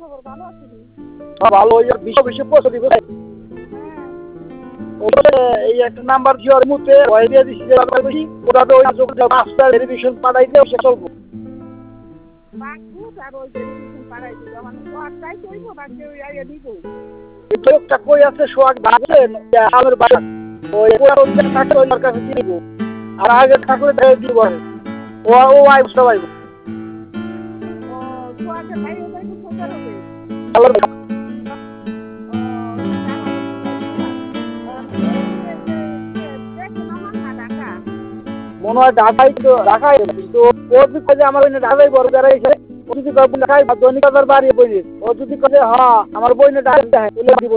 খবর ভালো আছিস? ভালো ওই বিশ্ব বিশ্ব পৌঁছে দিব। এই একটা নাম্বার জিওর মধ্যে ওই দিয়ে দিছি যে বেশি ওটা তো ওই মাস্টার ভেরিফিকেশন পাঠাই দিয়ে সে চলবো। বাকু আর ওই ভেরিফিকেশন পাঠাই দিব মানে তো আর তাই কইব বাকি ওই আইয়া দিব। এই লোকটা কই আছে সোয়াগ ভাবছেন আমার বাসা ওই পুরো টাকা ওই কাছে দিব আর আগে ঠাকুরে দেয় দিব ও ও আই সবাই ও তো আগে ভাই ওই তো খবর হবে। আল্লাহ মনে হয় ঢাকাই তো ঢাকাই তো ও যদি কাজে আমার ওই ঢাকাই বড় দাঁড়াইছে ও যদি ঢাকাই দৈনিক হাজার বাড়িয়ে বইলে ও যদি কাজে হ্যাঁ আমার বইনে ঢাকাই দেয় তাহলে দিব।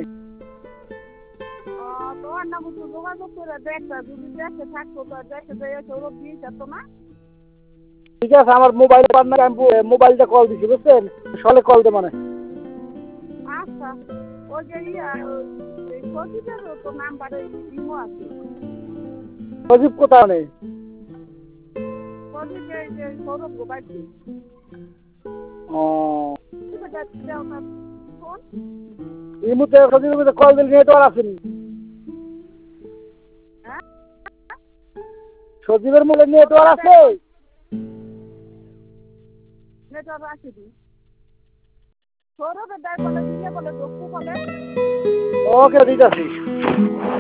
তো না বুঝু যোগাযোগ করে দেখটা যদি দেখে থাকতো তো দেখে যায় সৌরভ দিয়ে যেত না। ঠিক আছে আমার মোবাইল পার্টনার আমি মোবাইলটা কল দিছি বুঝছেন সলে কল দে মানে আচ্ছা ওই যে সচিবের তো নাম্বারে ইমো আছে। সজীব কোথাও নেই সচিব এই যে সৌরভ গোবাইছি ও ফোন এই মুহূর্তে সজীবের মধ্যে কল দিলে নেটওয়ার্ক আসেনি হ্যাঁ সজীবের মধ্যে নেটওয়ার্ক আছে নেটওয়ার্ক আসেনি সৌরভের দায় বলে দিলে বলে দক্ষ বলে ওকে ঠিক আছে